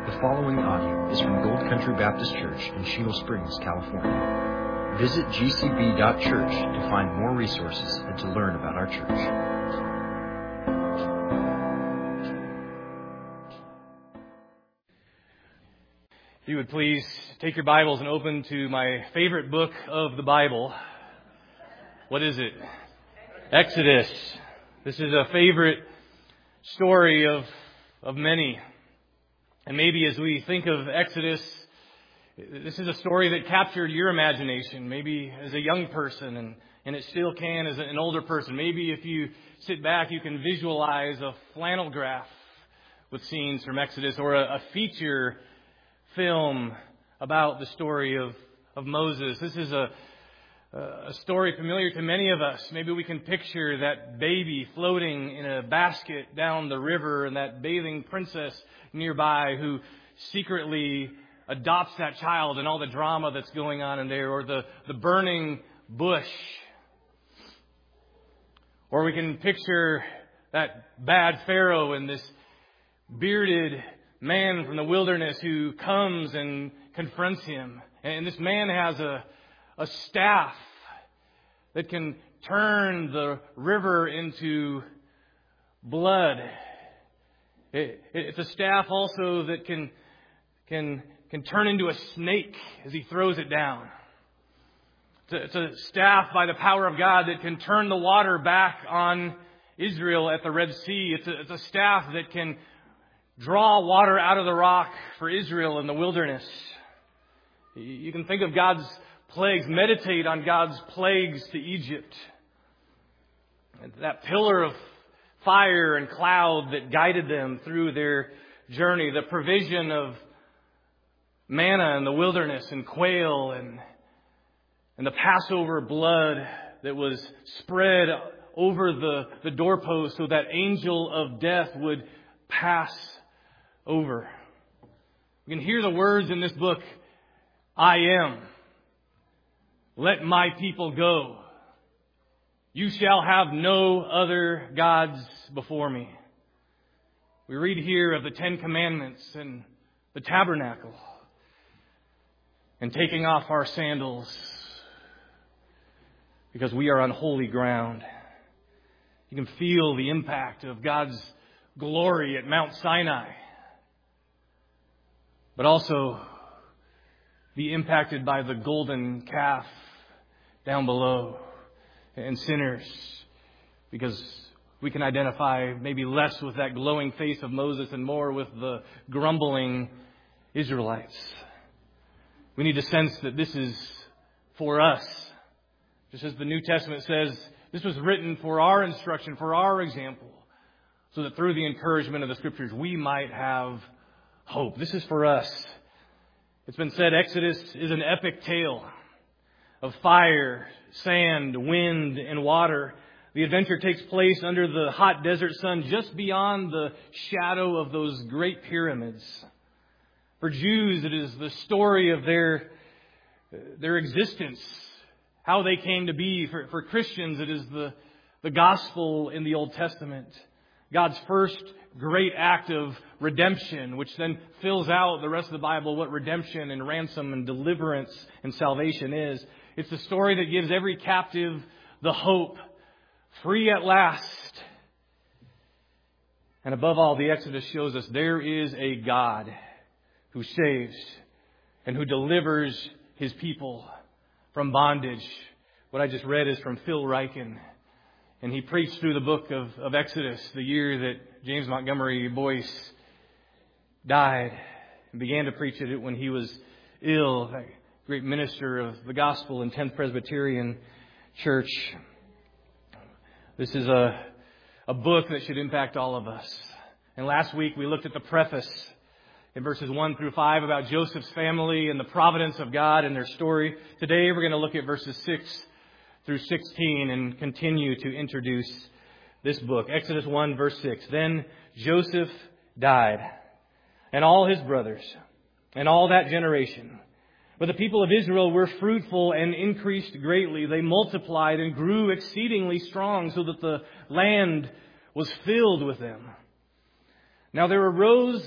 The following audio is from Gold Country Baptist Church in Shingle Springs, California. Visit gcb.church to find more resources and to learn about our church. If you would please take your Bibles and open to my favorite book of the Bible. What is it? Exodus. This is a favorite story of many. And maybe as we think of Exodus, this is a story that captured your imagination, maybe as a young person, and it still can as an older person. Maybe if you sit back, you can visualize a flannel graph with scenes from Exodus, or a feature film about the story of Moses. This is a story familiar to many of us. Maybe we can picture that baby floating in a basket down the river and that bathing princess nearby who secretly adopts that child and all the drama that's going on in there, or the burning bush. Or we can picture that bad Pharaoh and this bearded man from the wilderness who comes and confronts him. And this man has a staff that can turn the river into blood. It's a staff also that can turn into a snake as he throws it down. It's a staff by the power of God that can turn the water back on Israel at the Red Sea. It's a staff that can draw water out of the rock for Israel in the wilderness. You can think of God's plagues, meditate on God's plagues to Egypt. And that pillar of fire and cloud that guided them through their journey, the provision of manna in the wilderness and quail, and the Passover blood that was spread over the doorpost so that angel of death would pass over. You can hear the words in this book, I am. Let my people go. You shall have no other gods before me. We read here of the 10 Commandments and the tabernacle and taking off our sandals because we are on holy ground. You can feel the impact of God's glory at Mount Sinai, but also be impacted by the golden calf down below and sinners, because we can identify maybe less with that glowing face of Moses and more with the grumbling Israelites. We need to sense that this is for us. Just as the New Testament says, this was written for our instruction, for our example, so that through the encouragement of the Scriptures we might have hope. This is for us. It's been said Exodus is an epic tale of fire, sand, wind, and water. The adventure takes place under the hot desert sun just beyond the shadow of those great pyramids. For Jews, it is the story of their existence, how they came to be. For Christians, it is the gospel in the Old Testament. God's first great act of redemption, which then fills out the rest of the Bible, what redemption and ransom and deliverance and salvation is. It's the story that gives every captive the hope, free at last. And above all, the Exodus shows us there is a God who saves and who delivers His people from bondage. What I just read is from Phil Ryken. And he preached through the book of Exodus the year that James Montgomery Boyce died, and began to preach it when he was ill, a great minister of the gospel in 10th Presbyterian Church. This is a book that should impact all of us. And last week we looked at the preface in verses 1 through 5 about Joseph's family and the providence of God and their story. Today we're going to look at verses 6 through 16 and continue to introduce this book. Exodus 1 verse 6. Then Joseph died, and all his brothers, and all that generation. But the people of Israel were fruitful and increased greatly. They multiplied and grew exceedingly strong, so that the land was filled with them. Now there arose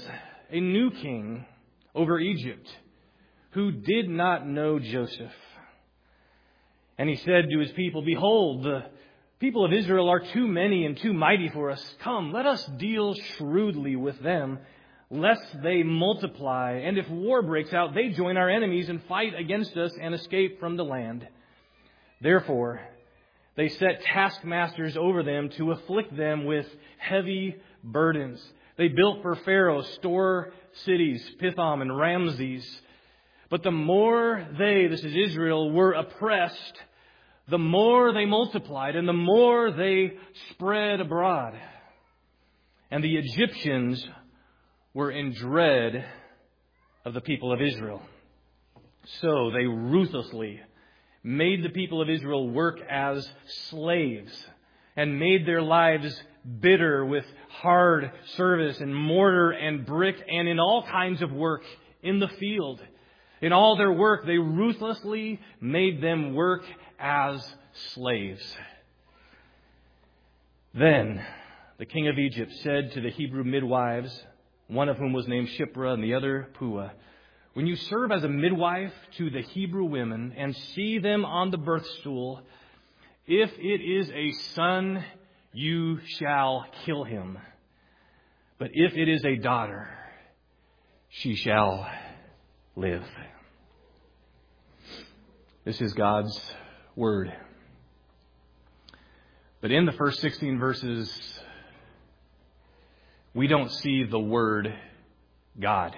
a new king over Egypt who did not know Joseph. And he said to his people, "Behold, the people of Israel are too many and too mighty for us. Come, let us deal shrewdly with them, lest they multiply. And if war breaks out, they join our enemies and fight against us and escape from the land." Therefore, they set taskmasters over them to afflict them with heavy burdens. They built for Pharaoh store cities, Pithom and Ramses. But the more they, this is Israel, were oppressed, the more they multiplied and the more they spread abroad. And the Egyptians were in dread of the people of Israel. So they ruthlessly made the people of Israel work as slaves and made their lives bitter with hard service and mortar and brick and in all kinds of work in the field. In all their work, they ruthlessly made them work as slaves. Then the king of Egypt said to the Hebrew midwives, one of whom was named Shiphrah and the other Puah, "When you serve as a midwife to the Hebrew women and see them on the birth stool, if it is a son, you shall kill him. But if it is a daughter, she shall live." This is God's word. But in the first 16 verses, we don't see the word God.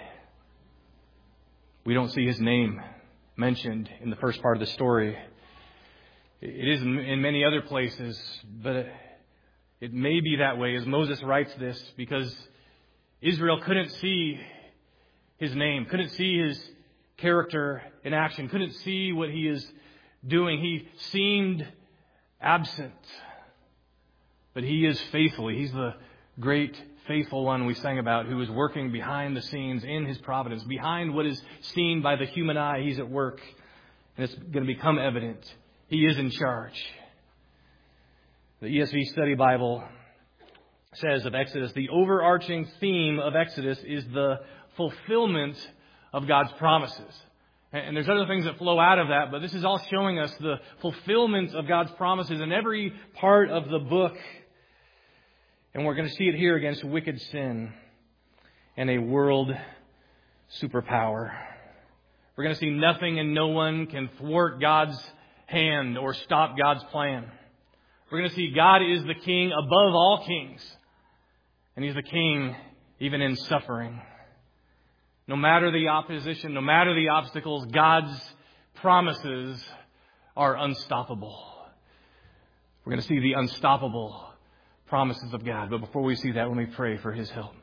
We don't see His name mentioned in the first part of the story. It is in many other places, but it may be that way as Moses writes this because Israel couldn't see His name, couldn't see His character in action, couldn't see what He is doing. He seemed absent, but He is faithful. He's the great faithful one we sang about who is working behind the scenes in His providence. Behind what is seen by the human eye, He's at work. And it's going to become evident. He is in charge. The ESV Study Bible says of Exodus, the overarching theme of Exodus is the fulfillment of God's promises. And there's other things that flow out of that, but this is all showing us the fulfillment of God's promises in every part of the book. And we're going to see it here against wicked sin and a world superpower. We're going to see nothing and no one can thwart God's hand or stop God's plan. We're going to see God is the King above all kings. And He's the King even in suffering. No matter the opposition, no matter the obstacles, God's promises are unstoppable. We're going to see the unstoppable promises of God. But before we see that, let me pray for His help.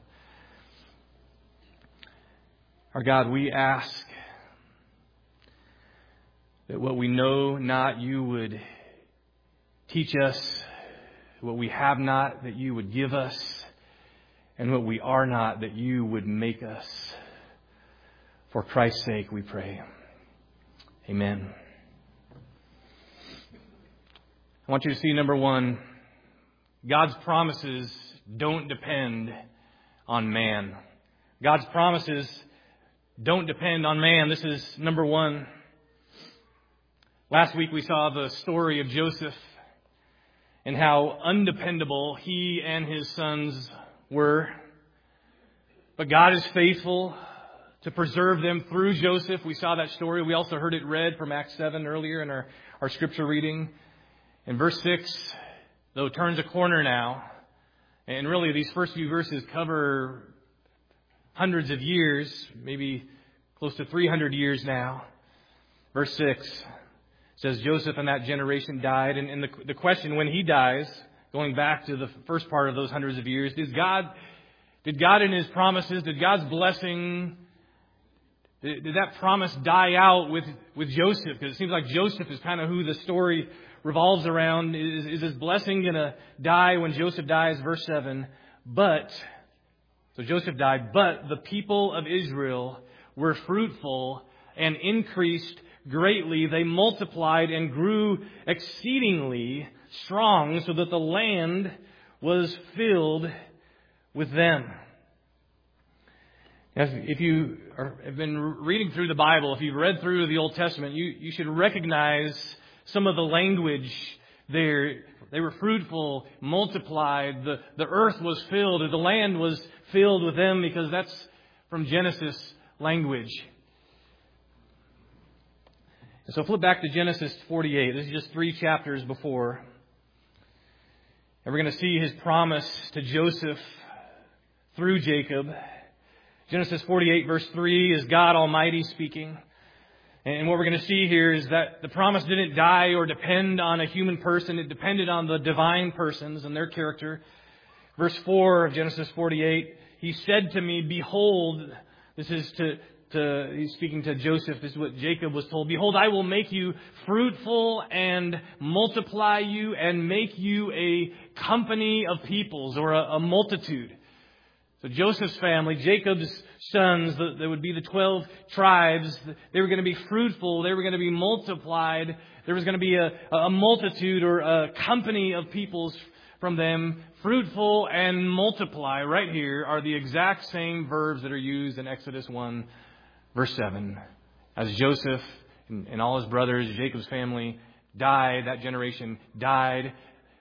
Our God, we ask that what we know not, You would teach us. What we have not, that You would give us. And what we are not, that You would make us. For Christ's sake, we pray. Amen. I want you to see, number one, God's promises don't depend on man. God's promises don't depend on man. This is number one. Last week we saw the story of Joseph and how undependable he and his sons were. But God is faithful to preserve them through Joseph. We saw that story. We also heard it read from Acts 7 earlier in our scripture reading. In verse 6, though it turns a corner now, and really these first few verses cover hundreds of years, maybe close to 300 years now. Verse 6 says, Joseph in that generation died. And the question when he dies, going back to the first part of those hundreds of years, did God in His promises, did God's blessing, did that promise die out with Joseph? Because it seems like Joseph is kind of who the story revolves around. Is His blessing going to die when Joseph dies? Verse 7. So Joseph died, but the people of Israel were fruitful and increased greatly. They multiplied and grew exceedingly strong so that the land was filled with them. If you have been reading through the Bible, if you've read through the Old Testament, you should recognize some of the language there. They were fruitful, multiplied, the earth was filled, or the land was filled with them, because that's from Genesis language. So flip back to Genesis 48. This is just 3 chapters before. And we're going to see his promise to Joseph through Jacob. Genesis 48 verse 3 is God Almighty speaking. And what we're going to see here is that the promise didn't die or depend on a human person. It depended on the divine persons and their character. Verse 4 of Genesis 48, he said to me, behold, this is he's speaking to Joseph. This is what Jacob was told. Behold, I will make you fruitful and multiply you and make you a company of peoples, or a multitude. So Joseph's family, Jacob's sons, there would be the 12 tribes. They were going to be fruitful. They were going to be multiplied. There was going to be a multitude, or a company of peoples from them. Fruitful and multiply, right here, are the exact same verbs that are used in Exodus 1, verse 7. As Joseph and all his brothers, Jacob's family, died, that generation died.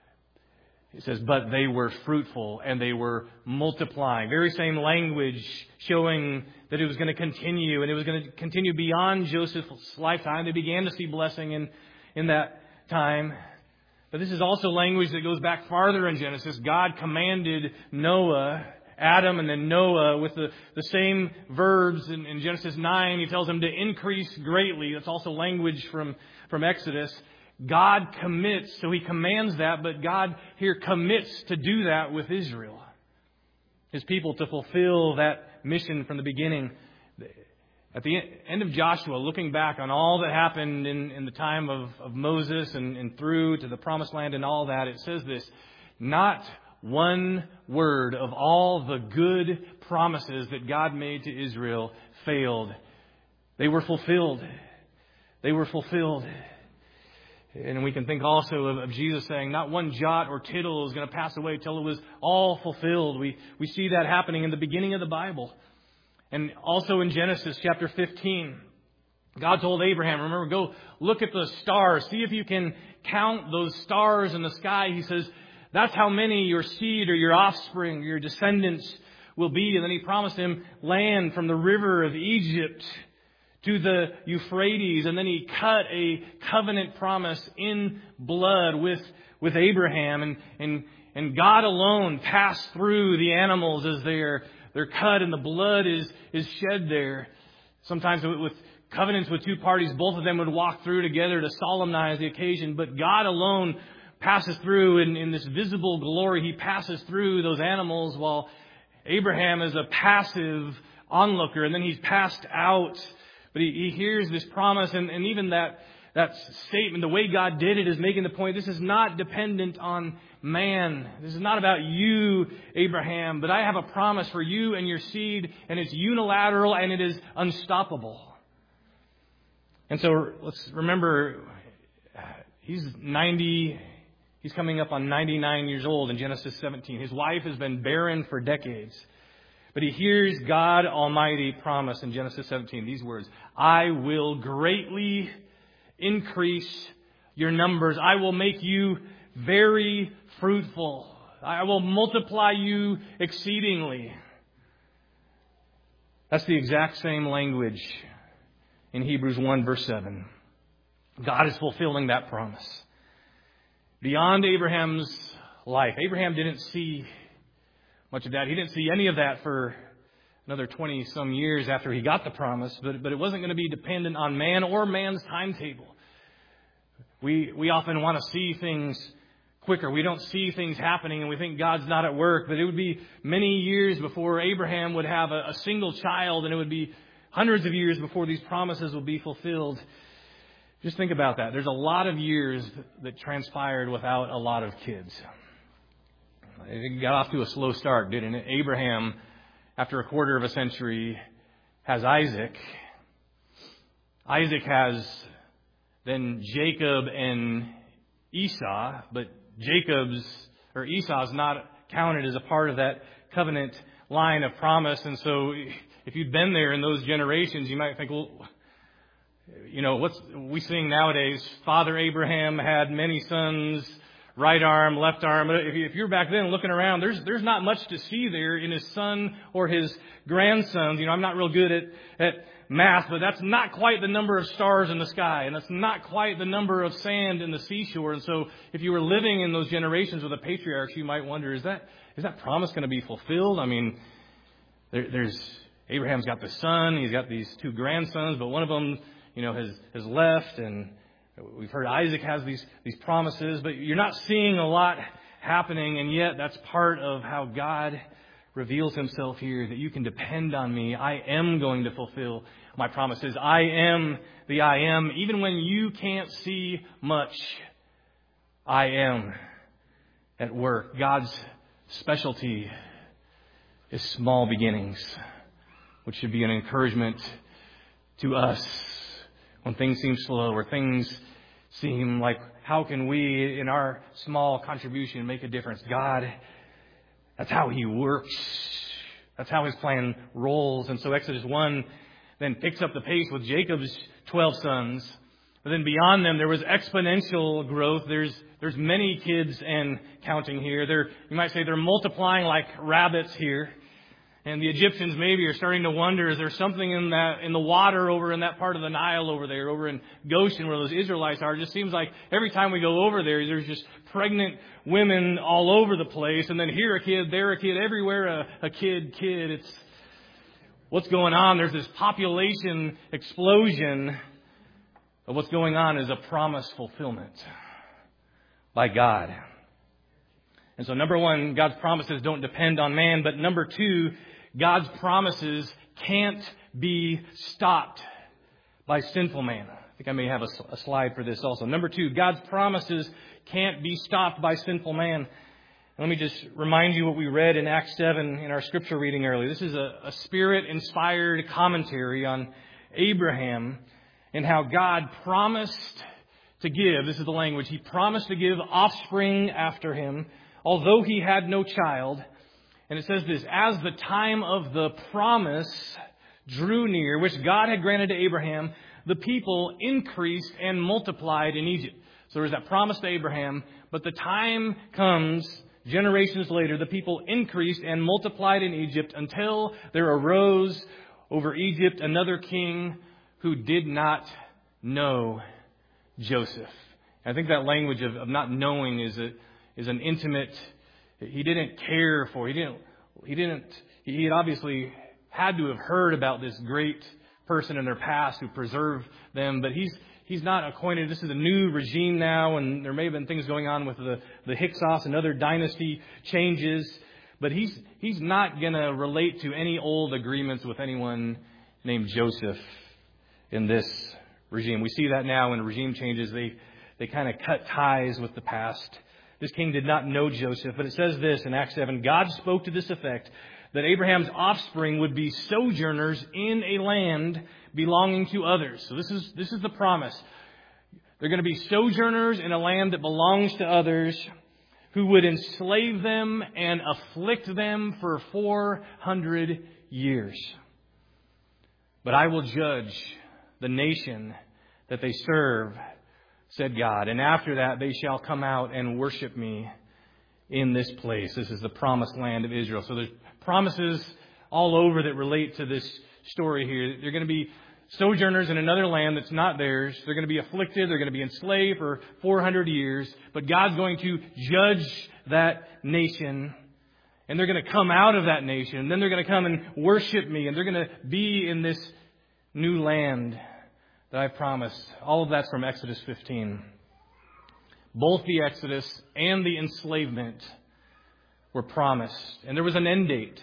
It says, but they were fruitful and they were multiplying. Very same language showing that it was going to continue, and it was going to continue beyond Joseph's lifetime. They began to see blessing in that time. But this is also language that goes back farther in Genesis. God commanded Noah, Adam and then Noah, with the same verbs in Genesis 9. He tells them to increase greatly. That's also language from Exodus. God commits, so he commands that, but God here commits to do that with Israel, his people, to fulfill that mission from the beginning. At the end of Joshua, looking back on all that happened in the time of Moses and through to the promised land and all that, it says this: not one word of all the good promises that God made to Israel failed. They were fulfilled. They were fulfilled. And we can think also of Jesus saying, not one jot or tittle is going to pass away till it was all fulfilled. We see that happening in the beginning of the Bible. And also in Genesis chapter 15, God told Abraham, remember, go look at the stars. See if you can count those stars in the sky. He says, that's how many your seed or your offspring, your descendants will be. And then he promised him land from the river of Egypt to the Euphrates. And then he cut a covenant promise in blood with Abraham. And God alone passed through the animals as they're cut, and the blood is shed there. Sometimes with covenants with two parties, both of them would walk through together to solemnize the occasion. But God alone passes through in this visible glory. He passes through those animals while Abraham is a passive onlooker, and then he's passed out. But he hears this promise, and even that statement, the way God did it, is making the point, this is not dependent on man. This is not about you, Abraham, but I have a promise for you and your seed, and it's unilateral and it is unstoppable. And so let's remember, he's coming up on 99 years old in Genesis 17. His wife has been barren for decades. But he hears God Almighty promise in Genesis 17 these words: I will greatly increase your numbers. I will make you very fruitful. I will multiply you exceedingly. That's the exact same language in Hebrews 1 verse 7. God is fulfilling that promise. Beyond Abraham's life, Abraham didn't see much of that. He didn't see any of that for another 20-some years after he got the promise, but it wasn't going to be dependent on man or man's timetable. We often want to see things quicker. We don't see things happening and we think God's not at work, but it would be many years before Abraham would have a single child, and it would be hundreds of years before these promises will be fulfilled. Just think about that. There's a lot of years that transpired without a lot of kids. It got off to a slow start, didn't it? Abraham, after a quarter of a century, has Isaac. Isaac has then Jacob and Esau, but Esau's not counted as a part of that covenant line of promise. And so if you'd been there in those generations, you might think, well, what's we sing nowadays? Father Abraham had many sons, right arm, left arm. If you're back then looking around, there's not much to see there in his son or his grandsons. I'm not real good at math, but that's not quite the number of stars in the sky, and that's not quite the number of sand in the seashore. And so if you were living in those generations with the patriarchs, you might wonder, is that promise going to be fulfilled? There's Abraham's got the son, he's got these two grandsons, but one of them, has left, and we've heard Isaac has these promises, but you're not seeing a lot happening, and yet that's part of how God reveals himself here, that you can depend on me. I am going to fulfill my promises. I am the I am. Even when you can't see much, I am at work. God's specialty is small beginnings, which should be an encouragement to us when things seem slow or things seem like, how can we, in our small contribution, make a difference? God, that's how he works. That's how his plan rolls. And so Exodus 1 then picks up the pace with Jacob's 12 sons. But then beyond them, there was exponential growth. There's many kids and counting here. You might say they're multiplying like rabbits here. And the Egyptians maybe are starting to wonder, is there something in the water over in that part of the Nile over there, over in Goshen where those Israelites are? It just seems like every time we go over there's just pregnant women all over the place. And then here a kid, there a kid, everywhere a kid. It's what's going on. There's this population explosion. But what's going on is a promise fulfillment by God. And so number one, God's promises don't depend on man. But number two, God's promises can't be stopped by sinful man. I think I may have a slide for this also. Number two, God's promises can't be stopped by sinful man. Let me just remind you what we read in Acts 7 in our scripture reading earlier. This is a Spirit-inspired commentary on Abraham and how God promised to give. This is the language. He promised to give offspring after him, although he had no child. And it says this, as the time of the promise drew near, which God had granted to Abraham, the people increased and multiplied in Egypt. So there's that promise to Abraham, but the time comes, generations later, the people increased and multiplied in Egypt until there arose over Egypt another king who did not know Joseph. I think that language of not knowing is an intimate. He didn't care for. He had obviously had to have heard about this great person in their past who preserved them, but he's not acquainted. This is a new regime now, and there may have been things going on with the Hyksos and other dynasty changes, but he's not going to relate to any old agreements with anyone named Joseph in this regime. We see that now in regime changes. They kind of cut ties with the past. This king did not know Joseph, but it says this in Acts 7, God spoke to this effect, that Abraham's offspring would be sojourners in a land belonging to others. So this is the promise. They're going to be sojourners in a land that belongs to others, who would enslave them and afflict them for 400 years. But I will judge the nation that they serve, said God, and after that they shall come out and worship me in this place. This is the promised land of Israel. So there's promises all over that relate to this story here. They're going to be sojourners in another land that's not theirs. They're going to be afflicted. They're going to be enslaved for 400 years. But God's going to judge that nation. And they're going to come out of that nation. And then they're going to come and worship me. And they're going to be in this new land that I promised. All of that's from Exodus 15. Both the Exodus and the enslavement were promised. And there was an end date.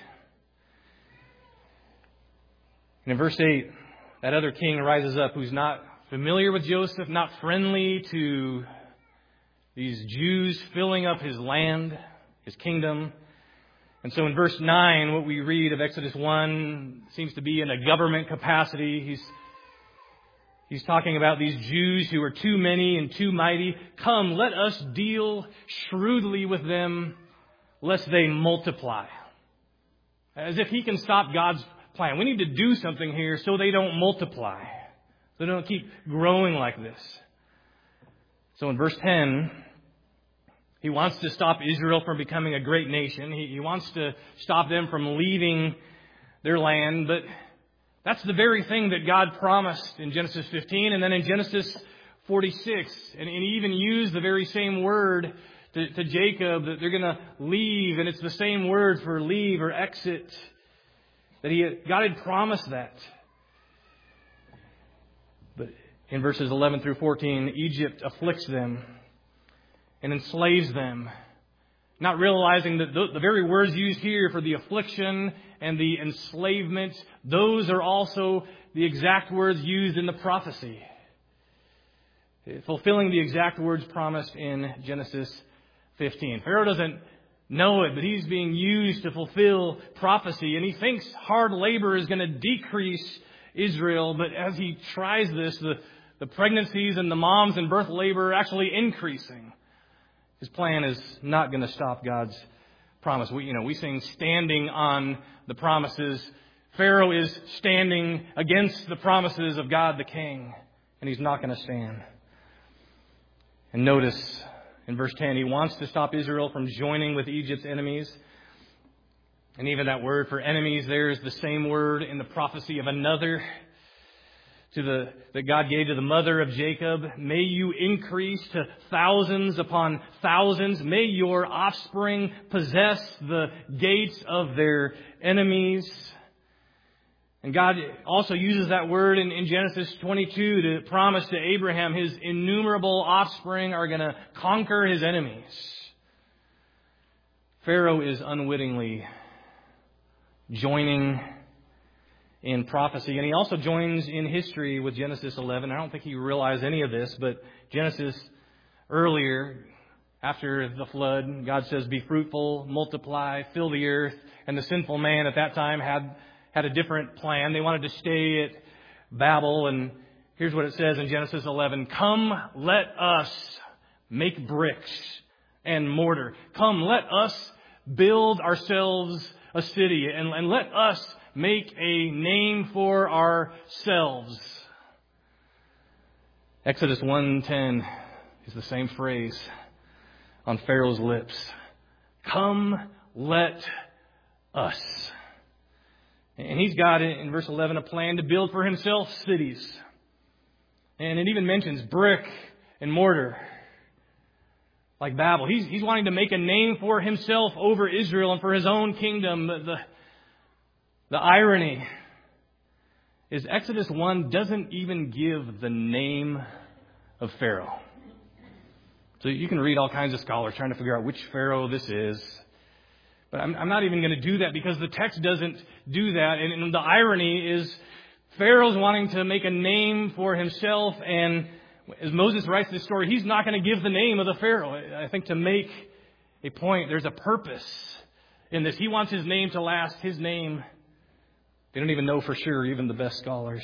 And in verse 8, that other king rises up who's not familiar with Joseph, not friendly to these Jews filling up his land, his kingdom. And so in verse 9, what we read of Exodus 1 seems to be in a government capacity. He's talking about these Jews who are too many and too mighty. Come, let us deal shrewdly with them, lest they multiply. As if he can stop God's plan. We need to do something here so they don't multiply. So they don't keep growing like this. So in verse 10, he wants to stop Israel from becoming a great nation. He wants to stop them from leaving their land. But that's the very thing that God promised in Genesis 15 and then in Genesis 46. And he even used the very same word to Jacob that they're going to leave. And it's the same word for leave or exit. God had promised that. But in verses 11 through 14, Egypt afflicts them and enslaves them, not realizing that the very words used here for the affliction and the enslavement, those are also the exact words used in the prophecy, fulfilling the exact words promised in Genesis 15. Pharaoh doesn't know it, but he's being used to fulfill prophecy, and he thinks hard labor is going to decrease Israel, but as he tries this, the pregnancies and the moms and birth labor are actually increasing. His plan is not going to stop God's promise. We sing standing on the promises. Pharaoh is standing against the promises of God the King, and he's not going to stand. And notice in verse 10, he wants to stop Israel from joining with Egypt's enemies. And even that word for enemies there is the same word in the prophecy of another that God gave to the mother of Jacob. May you increase to thousands upon thousands. May your offspring possess the gates of their enemies. And God also uses that word in Genesis 22 to promise to Abraham his innumerable offspring are going to conquer his enemies. Pharaoh is unwittingly joining in prophecy. And he also joins in history with Genesis 11. I don't think he realized any of this, but Genesis earlier, after the flood, God says, be fruitful, multiply, fill the earth. And the sinful man at that time had a different plan. They wanted to stay at Babel. And here's what it says in Genesis 11. Come, let us make bricks and mortar. Come, let us build ourselves a city, and let us make a name for ourselves. Exodus 1:10 is the same phrase on Pharaoh's lips. Come, let us. And he's got, in verse 11, a plan to build for himself cities. And it even mentions brick and mortar, like Babel. He's wanting to make a name for himself over Israel and for his own kingdom. The irony is Exodus 1 doesn't even give the name of Pharaoh. So you can read all kinds of scholars trying to figure out which Pharaoh this is. But I'm not even going to do that because the text doesn't do that. And the irony is Pharaoh's wanting to make a name for himself, and as Moses writes this story, he's not going to give the name of the Pharaoh. I think to make a point, there's a purpose in this. He wants his name to last. His name, they don't even know for sure, even the best scholars.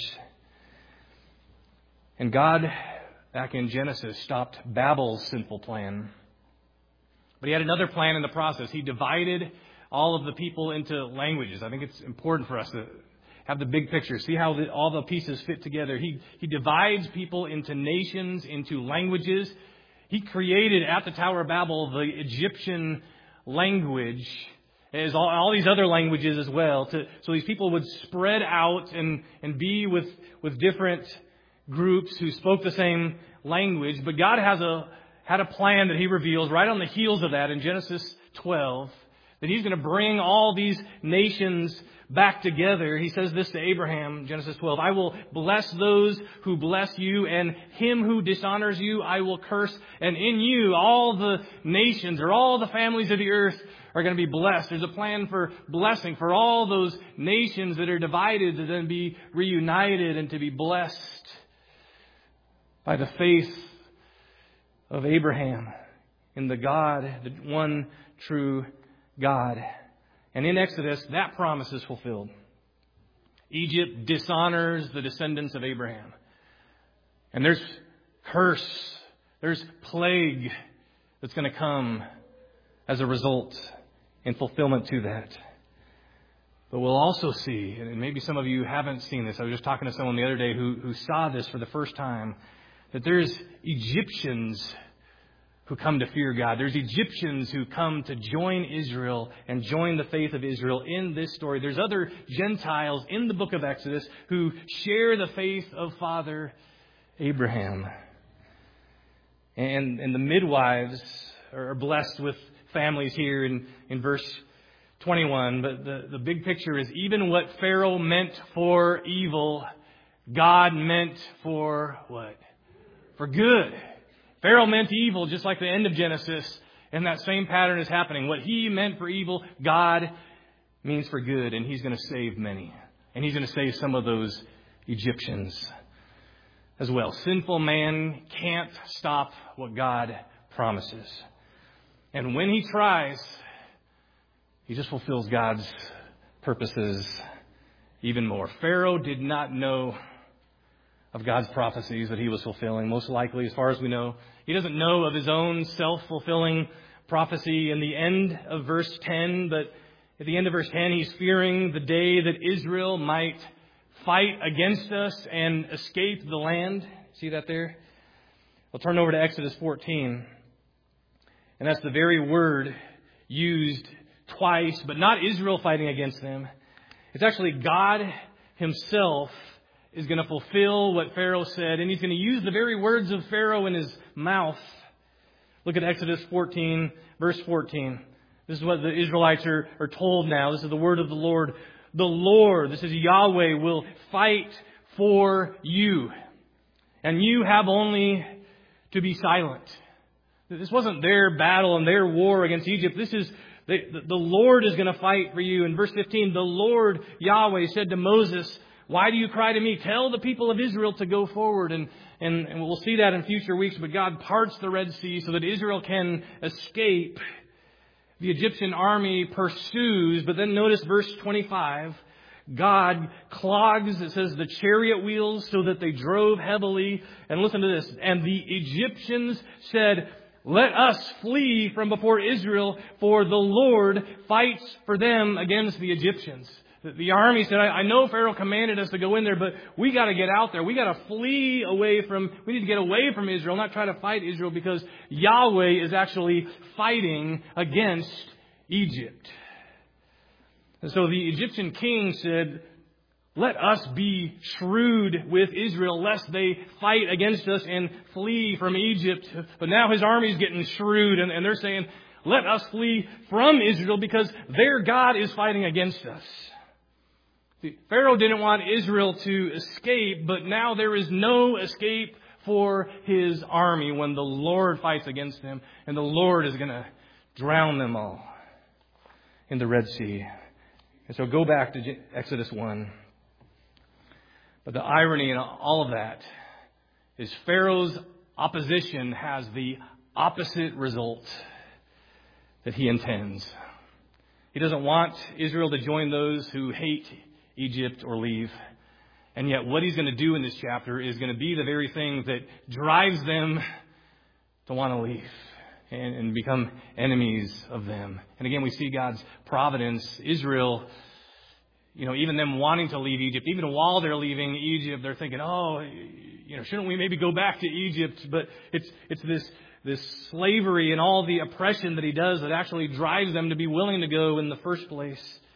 And God, back in Genesis, stopped Babel's sinful plan. But he had another plan in the process. He divided all of the people into languages. I think it's important for us to have the big picture. See how all the pieces fit together. He divides people into nations, into languages. He created at the Tower of Babel the Egyptian language, as all these other languages as well. So these people would spread out and be with different groups who spoke the same language. But God had a plan that he reveals right on the heels of that in Genesis 12, that he's going to bring all these nations back together. He says this to Abraham, Genesis 12, I will bless those who bless you, and him who dishonors you I will curse. And in you all the nations, or all the families of the earth, are going to be blessed. There's a plan for blessing for all those nations that are divided to then be reunited and to be blessed by the faith of Abraham in the God, the one true God. And in Exodus, that promise is fulfilled. Egypt dishonors the descendants of Abraham. And there's curse, there's plague that's going to come as a result in fulfillment to that. But we'll also see, and maybe some of you haven't seen this. I was just talking to someone the other day who saw this for the first time, that there's Egyptians who come to fear God. There's Egyptians who come to join Israel and join the faith of Israel in this story. There's other Gentiles in the book of Exodus who share the faith of Father Abraham. And the midwives are blessed with families here in verse 21. But the big picture is even what Pharaoh meant for evil, God meant for what? For good. Pharaoh meant evil, just like the end of Genesis, and that same pattern is happening. What he meant for evil, God means for good, and he's going to save many. And he's going to save some of those Egyptians as well. Sinful man can't stop what God promises. And when he tries, he just fulfills God's purposes even more. Pharaoh did not know of God's prophecies that he was fulfilling. Most likely, as far as we know, he doesn't know of his own self-fulfilling prophecy in the end of verse 10. But at the end of verse 10, he's fearing the day that Israel might fight against us and escape the land. See that there? We'll turn over to Exodus 14. And that's the very word used twice, but not Israel fighting against them. It's actually God himself is going to fulfill what Pharaoh said, and he's going to use the very words of Pharaoh in his mouth. Look at Exodus 14, verse 14. This is what the Israelites are told now. This is the word of the Lord. The Lord, this is Yahweh, will fight for you, and you have only to be silent. This wasn't their battle and their war against Egypt. This is the Lord is going to fight for you. In verse 15, the Lord Yahweh said to Moses, why do you cry to me? Tell the people of Israel to go forward. And we'll see that in future weeks. But God parts the Red Sea so that Israel can escape. The Egyptian army pursues. But then notice verse 25. God clogs, it says, the chariot wheels so that they drove heavily. And listen to this. And the Egyptians said, let us flee from before Israel, for the Lord fights for them against the Egyptians. The army said, I know Pharaoh commanded us to go in there, but we got to get out there. We got to flee away we need to get away from Israel, not try to fight Israel, because Yahweh is actually fighting against Egypt. And so the Egyptian king said, let us be shrewd with Israel, lest they fight against us and flee from Egypt. But now his army is getting shrewd, and they're saying, let us flee from Israel because their God is fighting against us. Pharaoh didn't want Israel to escape, but now there is no escape for his army when the Lord fights against them, and the Lord is going to drown them all in the Red Sea. And so go back to Exodus 1. But the irony in all of that is Pharaoh's opposition has the opposite result that he intends. He doesn't want Israel to join those who hate Egypt or leave. And yet what he's going to do in this chapter is going to be the very thing that drives them to want to leave and become enemies of them. And again, we see God's providence. Israel, even them wanting to leave Egypt, even while they're leaving Egypt, they're thinking, shouldn't we maybe go back to Egypt? But it's this slavery and all the oppression that he does that actually drives them to be willing to go in the first place.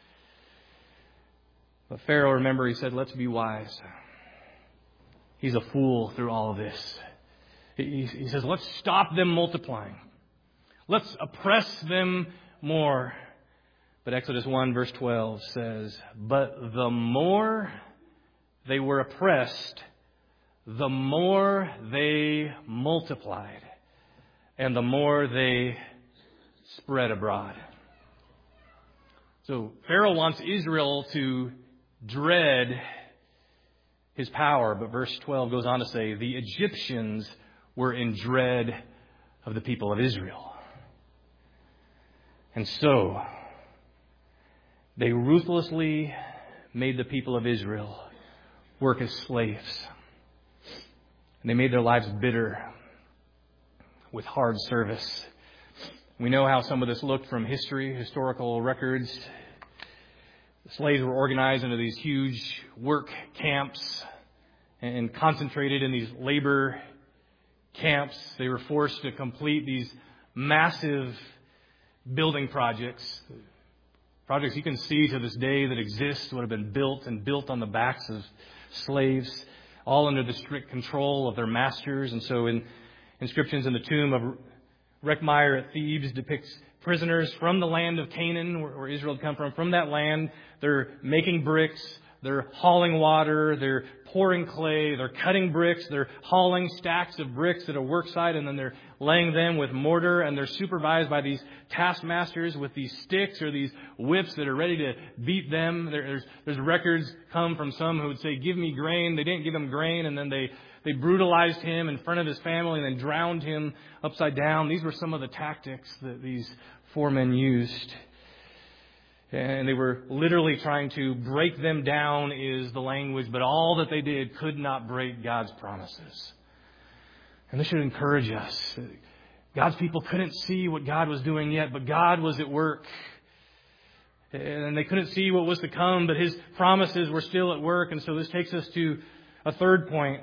But Pharaoh, remember, he said, let's be wise. He's a fool through all of this. He says, let's stop them multiplying. Let's oppress them more. But Exodus 1 verse 12 says, but the more they were oppressed, the more they multiplied, and the more they spread abroad. So Pharaoh wants Israel to dread his power, but verse 12 goes on to say, the Egyptians were in dread of the people of Israel. And so they ruthlessly made the people of Israel work as slaves. And they made their lives bitter with hard service. We know how some of this looked from history, historical records. The slaves were organized into these huge work camps and concentrated in these labor camps. They were forced to complete these massive building projects. Projects you can see to this day that exist would have been built on the backs of slaves, all under the strict control of their masters. And so in inscriptions in the tomb of Rekhmire at Thebes depicts prisoners from the land of Canaan, where Israel had come from. From that land, they're making bricks, they're hauling water, they're pouring clay, they're cutting bricks, they're hauling stacks of bricks at a work site, and then they're laying them with mortar, and they're supervised by these taskmasters with these sticks or these whips that are ready to beat them. There's records come from some who would say, "Give me grain." They didn't give him grain, and then they brutalized him in front of his family and then drowned him upside down. These were some of the tactics that these foremen used. And they were literally trying to break them down is the language, but all that they did could not break God's promises. And this should encourage us. God's people couldn't see what God was doing yet, but God was at work. And they couldn't see what was to come, but His promises were still at work. And so this takes us to a third point.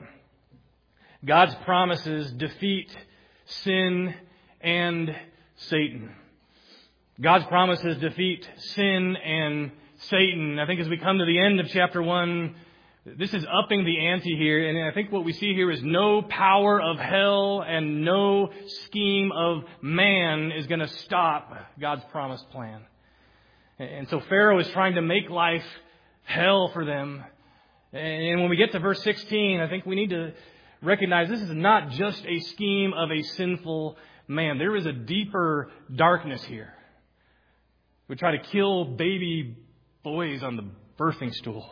God's promises defeat sin and Satan. God's promises defeat sin and Satan. I think as we come to the end of chapter 1, this is upping the ante here. And I think what we see here is no power of hell and no scheme of man is going to stop God's promised plan. And so Pharaoh is trying to make life hell for them. And when we get to verse 16, I think we need to recognize this is not just a scheme of a sinful man. There is a deeper darkness here. We try to kill baby boys on the birthing stool.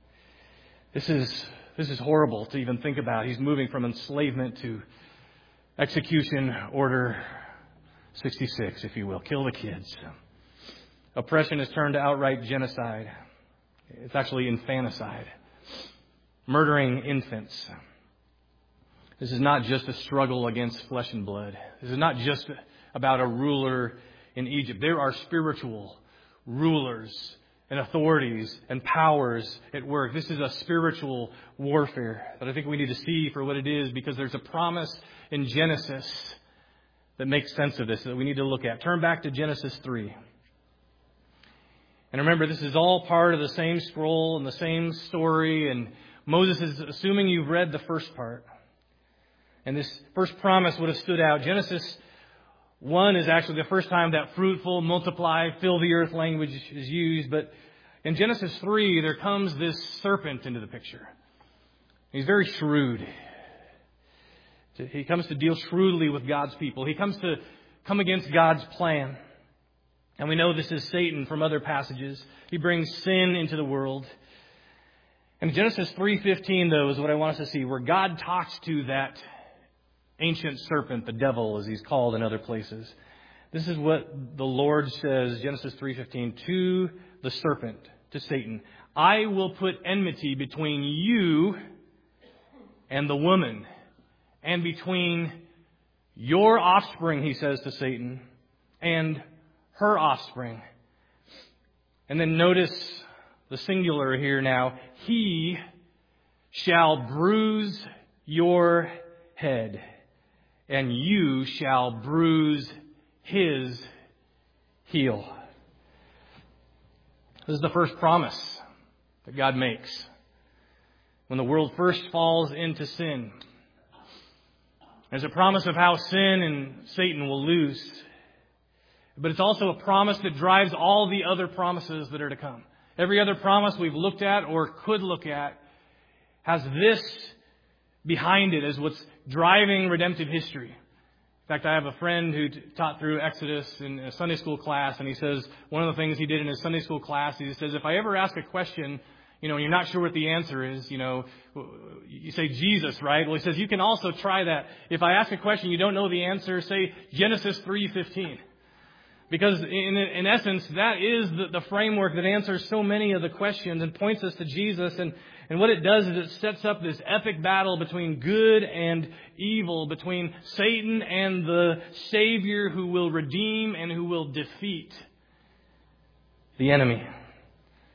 This is horrible to even think about. He's moving from enslavement to execution order 66, if you will. Kill the kids. Oppression is turned to outright genocide. It's actually infanticide. Murdering infants. This is not just a struggle against flesh and blood. This is not just about a ruler in Egypt. There are spiritual rulers and authorities and powers at work. This is a spiritual warfare that I think we need to see for what it is, because there's a promise in Genesis that makes sense of this that we need to look at. Turn back to Genesis 3. And remember, this is all part of the same scroll and the same story. And Moses is assuming you've read the first part. And this first promise would have stood out. Genesis 1 is actually the first time that fruitful, multiply, fill the earth language is used. But in Genesis 3, there comes this serpent into the picture. He's very shrewd. He comes to deal shrewdly with God's people. He comes to come against God's plan. And we know this is Satan from other passages. He brings sin into the world. And Genesis 3:15, though, is what I want us to see, where God talks to that ancient serpent, the devil, as he's called in other places. This is what the Lord says, Genesis 3:15, to the serpent, to Satan. I will put enmity between you and the woman, and between your offspring, he says to Satan, and her offspring. And then notice the singular here now. He shall bruise your head, and you shall bruise his heel. This is the first promise that God makes. When the world first falls into sin, there's a promise of how sin and Satan will lose. But it's also a promise that drives all the other promises that are to come. Every other promise we've looked at or could look at has this behind it as what's driving redemptive history. In fact, I have a friend who taught through Exodus in a Sunday school class, and he says one of the things he did in his Sunday school class, he says, if I ever ask a question, and you're not sure what the answer is, you say Jesus, right? Well, he says you can also try that. If I ask a question you don't know the answer, say Genesis 3:15. Because in essence, that is the framework that answers so many of the questions and points us to Jesus. And what it does is it sets up this epic battle between good and evil, between Satan and the Savior who will redeem and who will defeat the enemy.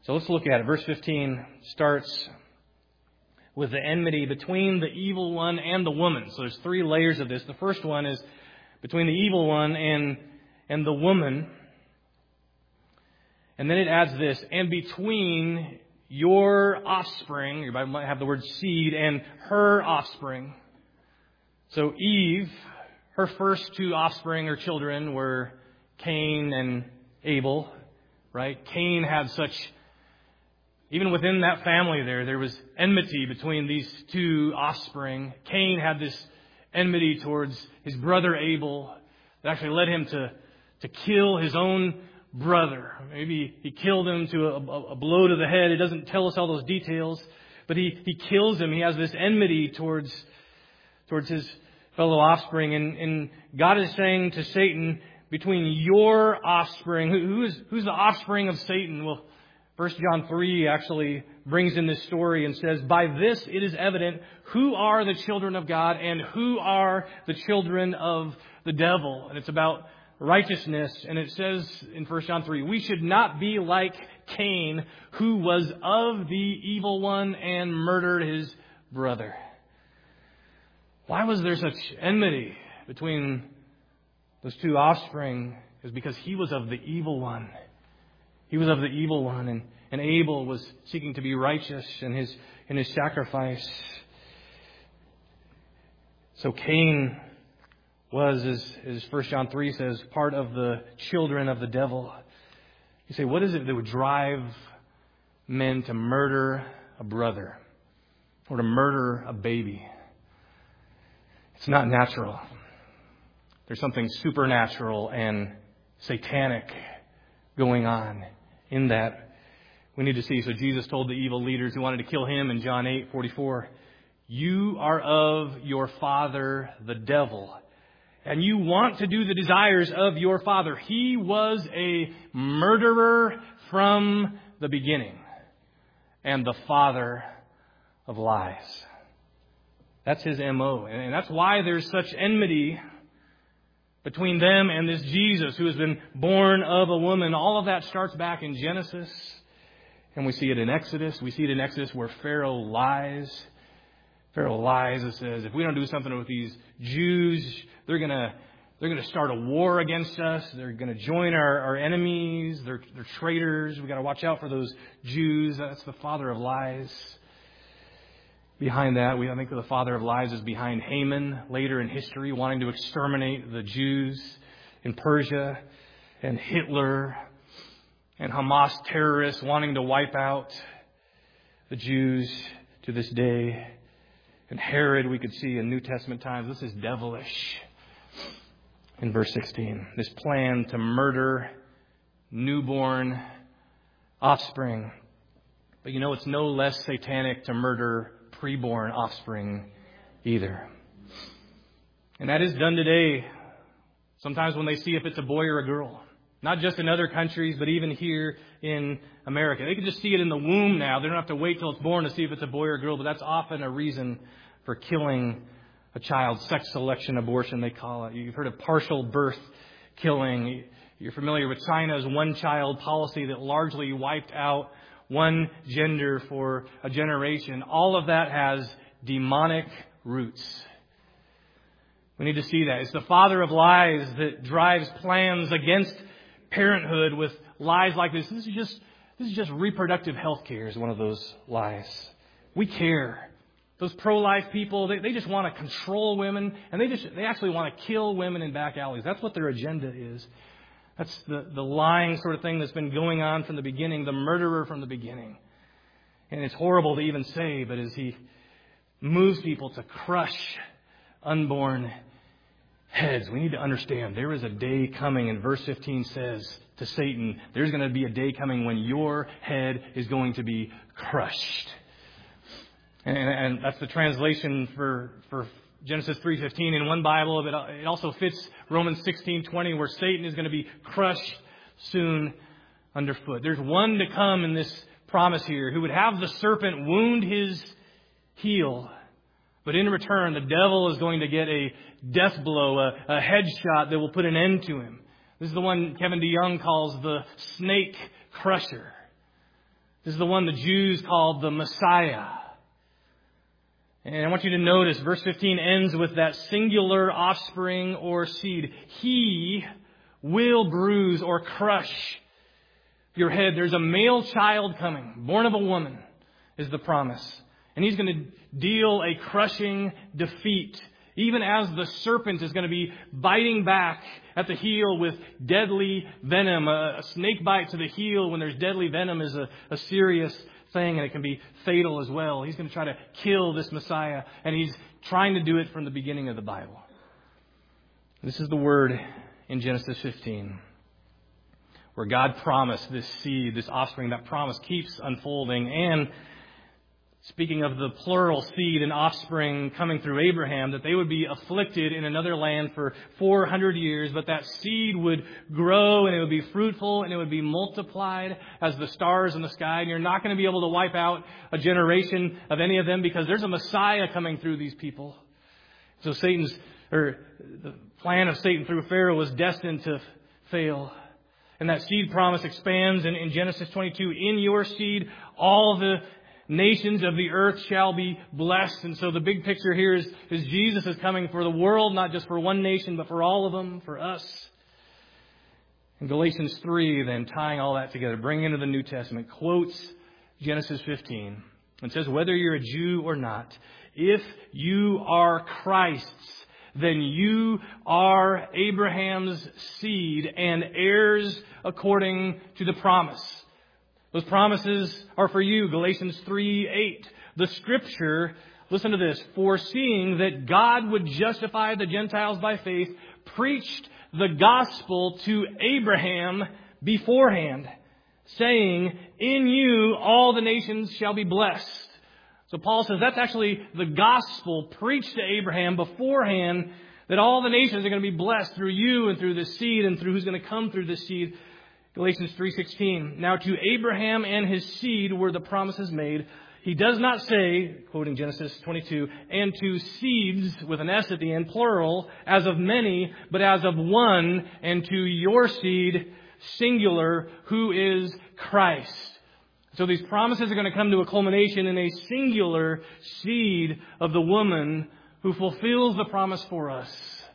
So let's look at it. Verse 15 starts with the enmity between the evil one and the woman. So there's 3 layers of this. The first one is between the evil one and the woman. And then it adds this, and between your offspring, your Bible might have the word seed, and her offspring. So Eve, her first 2 offspring or children were Cain and Abel, right? Cain had such, even within that family there was enmity between these 2 offspring. Cain had this enmity towards his brother Abel that actually led him to kill his own brother. Maybe he killed him to a blow to the head. It doesn't tell us all those details, but he kills him. He has this enmity towards his fellow offspring. And God is saying to Satan, between your offspring, who's the offspring of Satan? Well, 1 John 3 actually brings in this story and says, by this it is evident who are the children of God and who are the children of the devil. And it's about righteousness. And it says in 1 John 3, we should not be like Cain, who was of the evil one and murdered his brother. Why was there such enmity between those 2 offspring? It was because he was of the evil one. He was of the evil one, and Abel was seeking to be righteous in his sacrifice. So Cain was, as 1 John 3 says, part of the children of the devil. You say, what is it that would drive men to murder a brother or to murder a baby? It's not natural. There's something supernatural and satanic going on in that. We need to see. So Jesus told the evil leaders who wanted to kill him in John 8:44, you are of your father, the devil, and you want to do the desires of your father. He was a murderer from the beginning and the father of lies. That's his MO. And that's why there's such enmity between them and this Jesus who has been born of a woman. All of that starts back in Genesis. And we see it in Exodus. We see it in Exodus where Pharaoh lies. Pharaoh lies and says, if we don't do something with these Jews, they're going to start a war against us. They're going to join our enemies. They're traitors. We've got to watch out for those Jews. That's the father of lies. Behind that, I think the father of lies is behind Haman later in history, wanting to exterminate the Jews in Persia, and Hitler and Hamas terrorists wanting to wipe out the Jews to this day. And Herod, we could see in New Testament times, this is devilish. In verse 16, this plan to murder newborn offspring. But it's no less satanic to murder preborn offspring either. And that is done today. Sometimes when they see if it's a boy or a girl. Not just in other countries, but even here in America. They can just see it in the womb now. They don't have to wait till it's born to see if it's a boy or a girl. But that's often a reason for killing a child. Sex selection abortion, they call it. You've heard of partial birth killing. You're familiar with China's one-child policy that largely wiped out one gender for a generation. All of that has demonic roots. We need to see that. It's the father of lies that drives plans against parenthood with lies like this. This is just reproductive health care is one of those lies. We care. Those pro-life people, they just want to control women, and they actually want to kill women in back alleys. That's what their agenda is. That's the lying sort of thing that's been going on from the beginning, the murderer from the beginning. And it's horrible to even say, but as he moves people to crush unborn heads, we need to understand there is a day coming, and verse 15 says to Satan, there's going to be a day coming when your head is going to be crushed. And that's the translation for Genesis 3:15 in one Bible. It also fits Romans 16:20, where Satan is going to be crushed soon underfoot. There's one to come in this promise here who would have the serpent wound his heel. But in return, the devil is going to get a death blow, a headshot that will put an end to him. This is the one Kevin DeYoung calls the snake crusher. This is the one the Jews called the Messiah. And I want you to notice verse 15 ends with that singular offspring or seed. He will bruise or crush your head. There's a male child coming, born of a woman, is the promise. And he's going to deal a crushing defeat, even as the serpent is going to be biting back at the heel with deadly venom. A snake bite to the heel when there's deadly venom is a serious thing, and it can be fatal as well. He's going to try to kill this Messiah, and he's trying to do it from the beginning of the Bible. This is the word in Genesis 15, where God promised this seed, this offspring. That promise keeps unfolding. And speaking of the plural seed and offspring coming through Abraham, that they would be afflicted in another land for 400 years, but that seed would grow and it would be fruitful and it would be multiplied as the stars in the sky. And you're not going to be able to wipe out a generation of any of them because there's a Messiah coming through these people. So the plan of Satan through Pharaoh was destined to fail. And that seed promise expands in Genesis 22. In your seed, all the nations of the earth shall be blessed. And so the big picture here is Jesus is coming for the world, not just for one nation, but for all of them, for us. And Galatians 3, then tying all that together, bringing into the New Testament, quotes Genesis 15 and says, whether you're a Jew or not, if you are Christ's, then you are Abraham's seed and heirs according to the promise. Those promises are for you. Galatians 3:8. The Scripture, listen to this, foreseeing that God would justify the Gentiles by faith, preached the gospel to Abraham beforehand, saying, in you all the nations shall be blessed. So Paul says that's actually the gospel preached to Abraham beforehand, that all the nations are going to be blessed through you and through this seed and through who's going to come through this seed. Galatians 3:16. Now to Abraham and his seed were the promises made. He does not say, quoting Genesis 22, and to seeds with an S at the end, plural, as of many, but as of one, and to your seed, singular, who is Christ. So these promises are going to come to a culmination in a singular seed of the woman who fulfills the promise for us.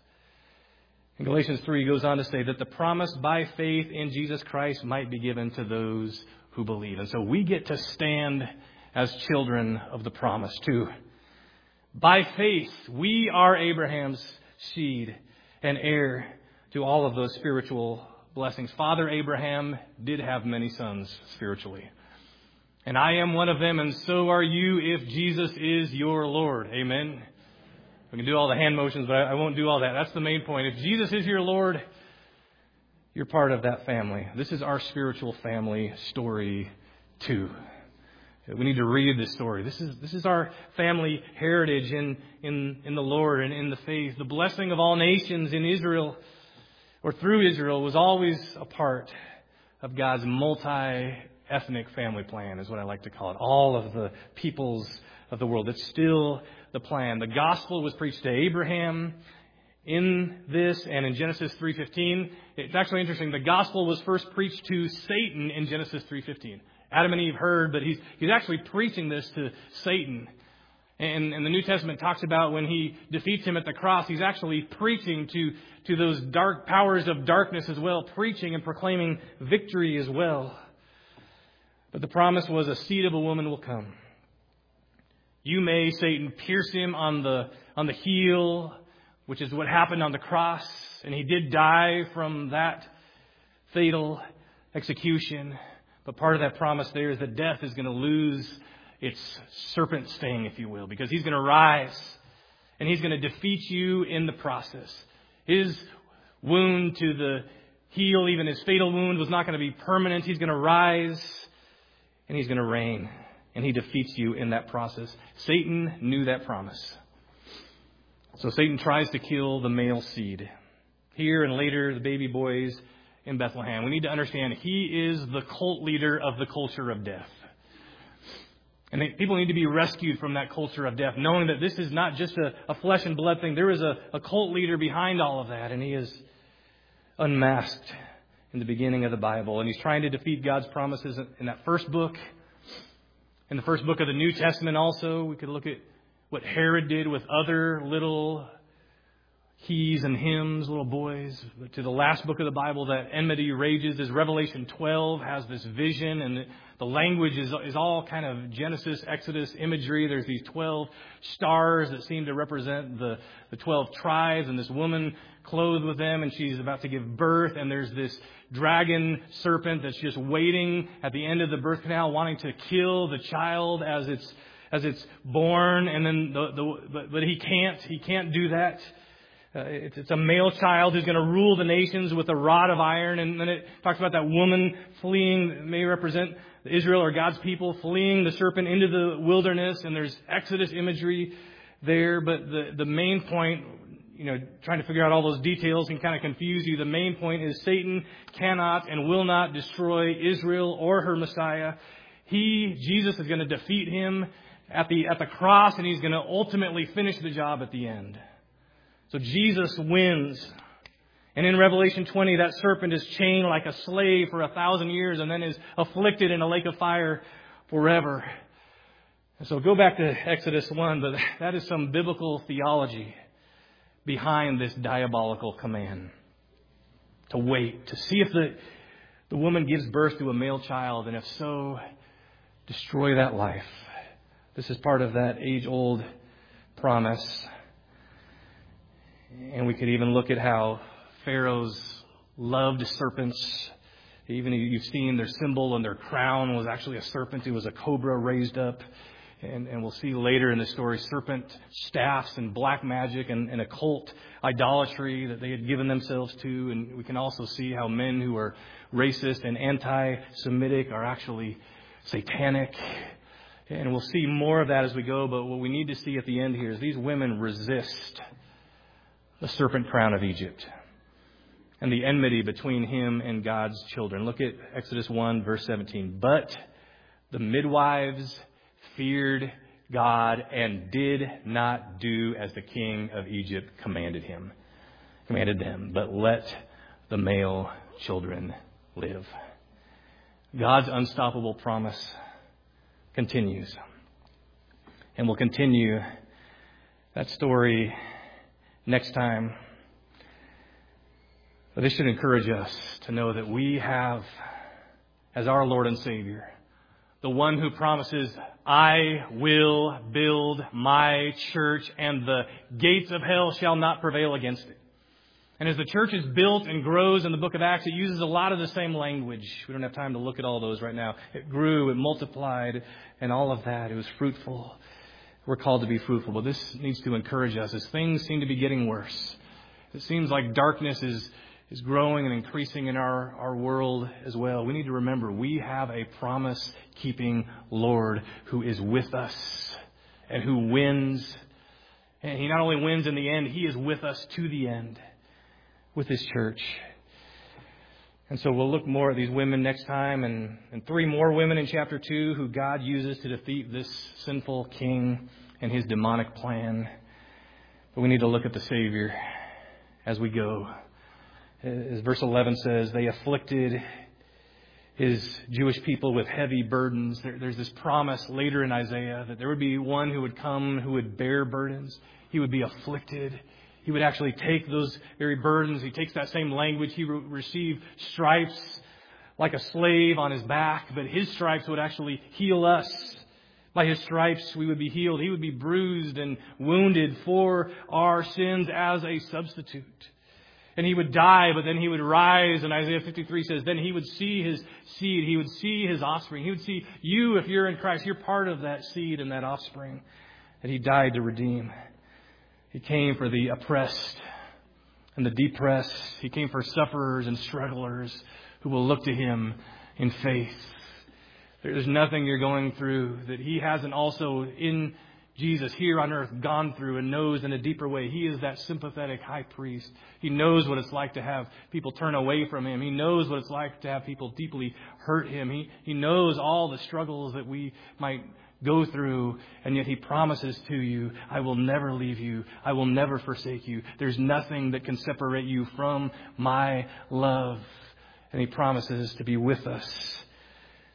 And Galatians 3 goes on to say that the promise by faith in Jesus Christ might be given to those who believe. And so we get to stand as children of the promise too. By faith, we are Abraham's seed and heir to all of those spiritual blessings. Father Abraham did have many sons spiritually. And I am one of them, and so are you if Jesus is your Lord. Amen. We can do all the hand motions, but I won't do all that. That's the main point. If Jesus is your Lord, you're part of that family. This is our spiritual family story too. We need to read this story. This is our family heritage in the Lord and in the faith. The blessing of all nations in Israel or through Israel was always a part of God's multi-ethnic family plan, is what I like to call it. All of the peoples of the world. It's still the plan. The gospel was preached to Abraham in this and in Genesis 3:15. It's actually interesting. The gospel was first preached to Satan in Genesis 3:15. Adam and Eve heard, but he's actually preaching this to Satan. And the New Testament talks about when he defeats him at the cross, he's actually preaching to those dark powers of darkness as well, preaching and proclaiming victory as well. But the promise was a seed of a woman will come. You may, Satan, pierce him on the heel, which is what happened on the cross. And he did die from that fatal execution. But part of that promise there is that death is going to lose its serpent sting, if you will, because he's going to rise and he's going to defeat you in the process. His wound to the heel, even his fatal wound, was not going to be permanent. He's going to rise and he's going to reign. And he defeats you in that process. Satan knew that promise. So Satan tries to kill the male seed. Here and later, the baby boys in Bethlehem. We need to understand he is the cult leader of the culture of death. And people need to be rescued from that culture of death, knowing that this is not just a flesh and blood thing. There is a cult leader behind all of that. And he is unmasked in the beginning of the Bible. And he's trying to defeat God's promises in that first book. In the first book of the New Testament also, we could look at what Herod did with other little he's and hims, little boys. But to the last book of the Bible that enmity rages is Revelation 12, has this vision, and the language is all kind of Genesis, Exodus imagery. There's these 12 stars that seem to represent the 12 tribes, and this woman clothed with them, and she's about to give birth, and there's this dragon serpent that's just waiting at the end of the birth canal, wanting to kill the child as it's born, and then but he can't do that. It's a male child who's going to rule the nations with a rod of iron. And then it talks about that woman fleeing, may represent Israel or God's people, fleeing the serpent into the wilderness. And there's Exodus imagery there. But the main point, trying to figure out all those details can kind of confuse you. The main point is Satan cannot and will not destroy Israel or her Messiah. Jesus is going to defeat him at the cross, and he's going to ultimately finish the job at the end. So Jesus wins. And in Revelation 20, that serpent is chained like a slave for 1,000 years and then is afflicted in a lake of fire forever. And so go back to Exodus 1, but that is some biblical theology behind this diabolical command. To wait, to see if the woman gives birth to a male child, and if so, destroy that life. This is part of that age-old promise. And we could even look at how pharaohs loved serpents. Even you've seen their symbol and their crown was actually a serpent. It was a cobra raised up. And we'll see later in the story serpent staffs and black magic and occult idolatry that they had given themselves to. And we can also see how men who are racist and anti-Semitic are actually satanic. And we'll see more of that as we go. But what we need to see at the end here is these women resist the serpent crown of Egypt and the enmity between him and God's children. Look at Exodus 1, verse 17. But the midwives feared God and did not do as the king of Egypt commanded them, but let the male children live. God's unstoppable promise continues. And we'll continue that story next time. But this should encourage us to know that we have, as our Lord and Savior, the one who promises, I will build my church and the gates of hell shall not prevail against it. And as the church is built and grows in the book of Acts, it uses a lot of the same language. We don't have time to look at all those right now. It grew, it multiplied, and all of that. It was fruitful. We're called to be fruitful. But this needs to encourage us as things seem to be getting worse. It seems like darkness is growing and increasing in our world as well. We need to remember we have a promise-keeping Lord who is with us and who wins. And he not only wins in the end, he is with us to the end with his church. And so we'll look more at these women next time and 3 more women in chapter 2 who God uses to defeat this sinful king and his demonic plan. But we need to look at the Savior as we go. As verse 11 says, they afflicted his Jewish people with heavy burdens. There's this promise later in Isaiah that there would be one who would come who would bear burdens. He would be afflicted. He would actually take those very burdens. He takes that same language. He would receive stripes like a slave on his back, but his stripes would actually heal us. By his stripes we would be healed. He would be bruised and wounded for our sins as a substitute. And he would die, but then he would rise. And Isaiah 53 says, then he would see his seed. He would see his offspring. He would see you, if you're in Christ. You're part of that seed and that offspring that he died to redeem. He came for the oppressed and the depressed. He came for sufferers and strugglers who will look to him in faith. There's nothing you're going through that he hasn't also in Jesus here on earth gone through and knows in a deeper way. He is that sympathetic high priest. He knows what it's like to have people turn away from him. He knows what it's like to have people deeply hurt him. He knows all the struggles that we might go through, and yet he promises to you, I will never leave you. I will never forsake you. There's nothing that can separate you from my love. And he promises to be with us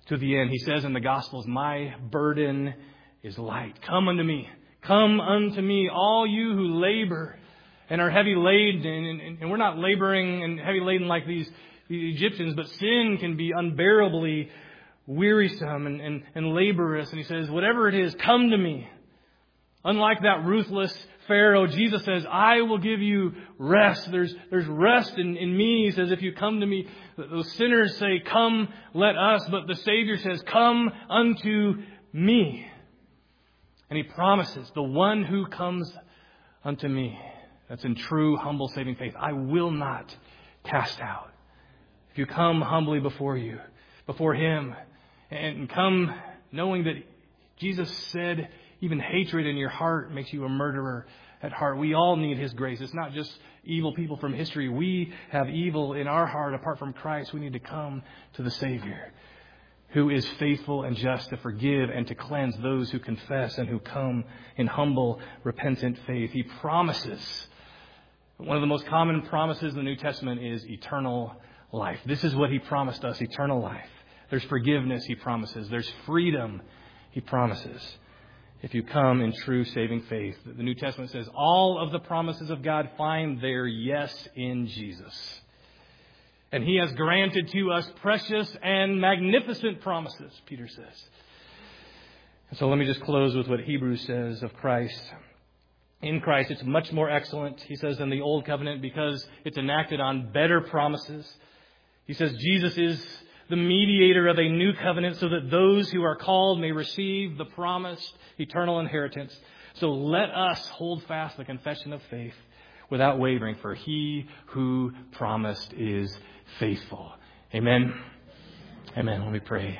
to the end. He says in the Gospels, my burden is light. Come unto me. Come unto me, all you who labor and are heavy laden. And we're not laboring and heavy laden like these Egyptians, but sin can be unbearably wearisome and laborious. And he says, whatever it is, come to me. Unlike that ruthless Pharaoh, Jesus says, I will give you rest. There's rest in me. He says, if you come to me, those sinners say, come, let us. But the Savior says, come unto me. And he promises, the one who comes unto me, that's in true, humble, saving faith, I will not cast out. If you come humbly before Him, and come knowing that Jesus said, even hatred in your heart makes you a murderer at heart. We all need His grace. It's not just evil people from history. We have evil in our heart apart from Christ. We need to come to the Savior, who is faithful and just to forgive and to cleanse those who confess and who come in humble, repentant faith. He promises. One of the most common promises in the New Testament is eternal life. This is what He promised us, eternal life. There's forgiveness, He promises. There's freedom, He promises. If you come in true saving faith. The New Testament says all of the promises of God find their yes in Jesus. And He has granted to us precious and magnificent promises, Peter says. And so let me just close with what Hebrews says of Christ. In Christ, it's much more excellent, he says, than the old covenant because it's enacted on better promises. He says Jesus is the mediator of a new covenant so that those who are called may receive the promised eternal inheritance. So let us hold fast the confession of faith without wavering, for He who promised is faithful. Amen. Amen. Let me pray.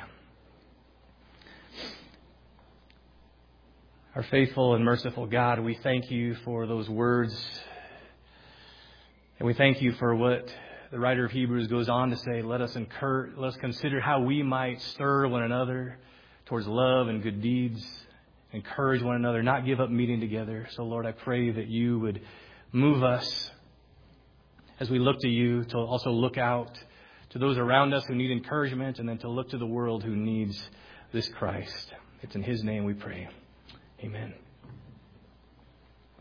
Our faithful and merciful God, we thank You for those words. And we thank You for what the writer of Hebrews goes on to say. Let us consider how we might stir one another towards love and good deeds. Encourage one another, not give up meeting together. So Lord, I pray that You would move us as we look to You to also look out to those around us who need encouragement, and then to look to the world who needs this Christ. It's in His name we pray. Amen.